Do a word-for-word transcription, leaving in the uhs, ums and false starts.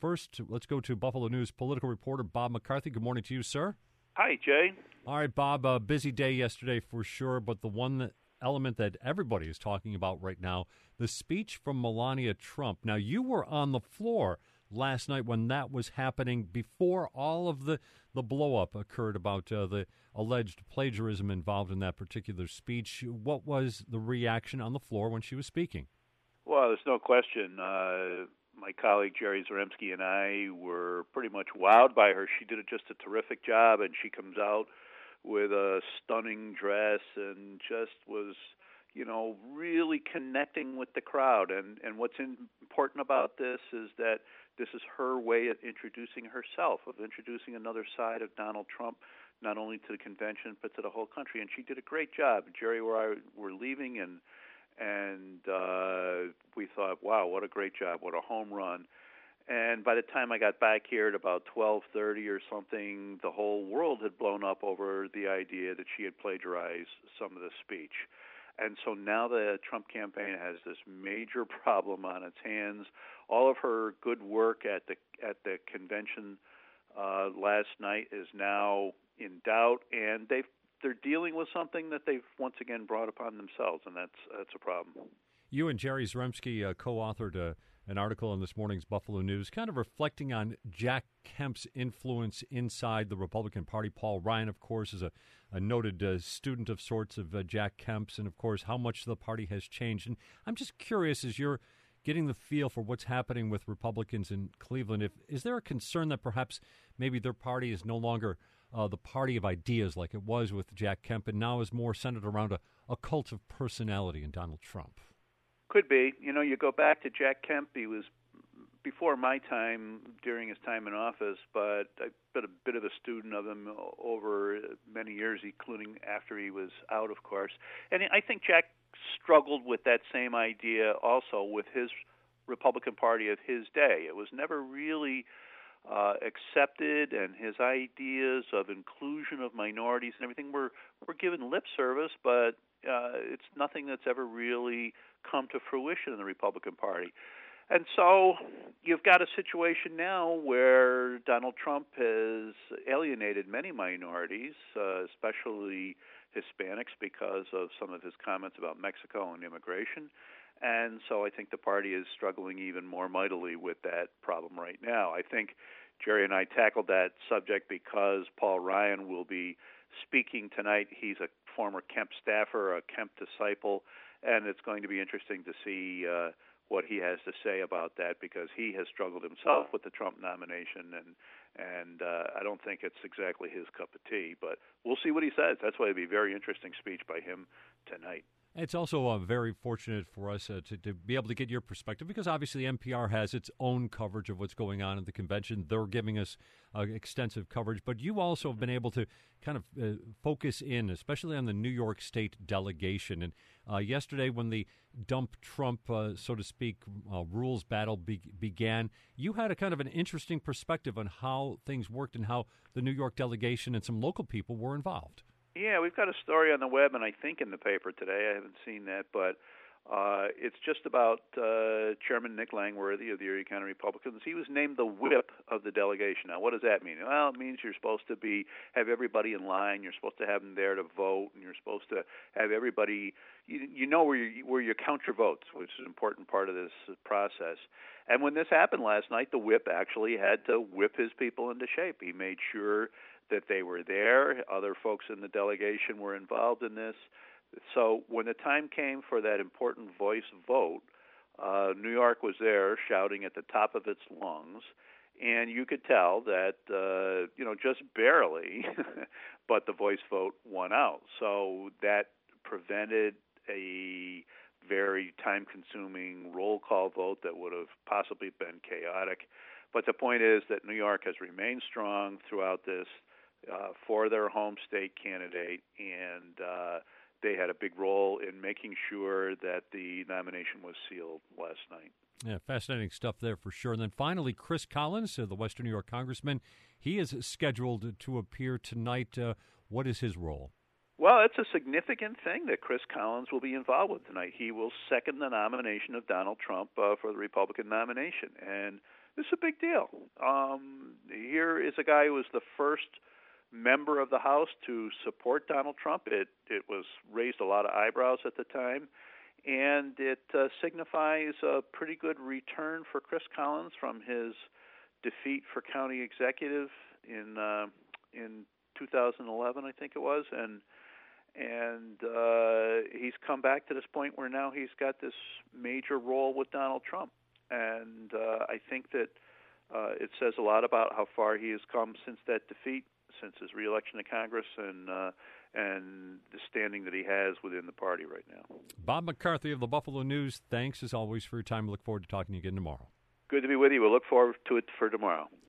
first, let's go to Buffalo News political reporter Bob McCarthy. Good morning to you, sir. Hi, Jay. All right, Bob, a busy day yesterday for sure, but the one that, element that everybody is talking about right now, the speech from Melania Trump. Now, you were on the floor last night when that was happening before all of the, the blow-up occurred about uh, the alleged plagiarism involved in that particular speech. What was the reaction on the floor when she was speaking? Well, there's no question. Uh, my colleague Jerry Zaremski and I were pretty much wowed by her. She did just a terrific job, and she comes out with a stunning dress and just was, you know, really connecting with the crowd. And, and what's important about this is that this is her way of introducing herself, of introducing another side of Donald Trump, not only to the convention but to the whole country. And she did a great job. Jerry and I were leaving, and and uh, we thought, wow, what a great job, what a home run. And by the time I got back here at about twelve thirty or something, the whole world had blown up over the idea that she had plagiarized some of the speech. And so now the Trump campaign has this major problem on its hands. All of her good work at the at the convention uh, last night is now in doubt, and they've they're dealing with something that they've once again brought upon themselves, and that's that's a problem. You and Jerry Zaremski uh, co-authored a, an article in this morning's Buffalo News, kind of reflecting on Jack Kemp's influence inside the Republican Party. Paul Ryan, of course, is a, a noted uh, student of sorts of uh, Jack Kemp's, and, of course, how much the party has changed. And I'm just curious, as you're getting the feel for what's happening with Republicans in Cleveland, if is there a concern that perhaps maybe their party is no longer uh, the party of ideas like it was with Jack Kemp and now is more centered around a, a cult of personality in Donald Trump? Could be. You know, you go back to Jack Kemp. He was before my time, during his time in office, but I've been a bit of a student of him over many years, including after he was out, of course. And I think Jack struggled with that same idea also with his Republican Party of his day. It was never really uh, accepted, and his ideas of inclusion of minorities and everything were, were given lip service, but uh, it's nothing that's ever really come to fruition in the Republican Party. And so you've got a situation now where Donald Trump has alienated many minorities, uh, especially Hispanics, because of some of his comments about Mexico and immigration. And so I think the party is struggling even more mightily with that problem right now. I think Jerry and I tackled that subject because Paul Ryan will be speaking tonight. He's a former Kemp staffer, a Kemp disciple, and it's going to be interesting to see uh, what he has to say about that, because he has struggled himself with the Trump nomination, and and uh, I don't think it's exactly his cup of tea, but we'll see what he says. That's why it'll be a very interesting speech by him tonight. It's also uh, very fortunate for us uh, to, to be able to get your perspective, because obviously N P R has its own coverage of what's going on at the convention. They're giving us uh, extensive coverage, but you also have been able to kind of uh, focus in, especially on the New York State delegation. And uh, yesterday when the dump Trump, uh, so to speak, uh, rules battle be- began, you had a kind of an interesting perspective on how things worked and how the New York delegation and some local people were involved. Yeah, we've got a story on the web, and I think in the paper today. I haven't seen that, but uh, it's just about uh, Chairman Nick Langworthy of the Erie County Republicans. He was named the whip of the delegation. Now, what does that mean? Well, it means you're supposed to be have everybody in line. You're supposed to have them there to vote, and you're supposed to have everybody. You, you know where you where you count your votes, which is an important part of this process. And when this happened last night, the whip actually had to whip his people into shape. He made sure that they were there. Other folks in the delegation were involved in this. So when the time came for that important voice vote, uh, New York was there shouting at the top of its lungs, and you could tell that, uh, you know, just barely, but the voice vote won out. So that prevented a very time-consuming roll call vote that would have possibly been chaotic. But the point is that New York has remained strong throughout this uh, for their home state candidate, and uh, they had a big role in making sure that the nomination was sealed last night. Yeah, fascinating stuff there for sure. And then finally, Chris Collins, uh, the Western New York congressman, he is scheduled to appear tonight. Uh, what is his role? Well, it's a significant thing that Chris Collins will be involved with tonight. He will second the nomination of Donald Trump uh, for the Republican nomination. And This is a big deal. Um, here is a guy who was the first member of the House to support Donald Trump. It it was raised a lot of eyebrows at the time, and it uh, signifies a pretty good return for Chris Collins from his defeat for county executive in uh, in two thousand eleven, I think it was, and and uh, he's come back to this point where now he's got this major role with Donald Trump, and uh, I think that uh, it says a lot about how far he has come since that defeat, since his reelection to Congress, and uh, and the standing that he has within the party right now. Bob McCarthy of the Buffalo News, thanks as always for your time. We look forward to talking to you again tomorrow. Good to be with you. We'll look forward to it for tomorrow.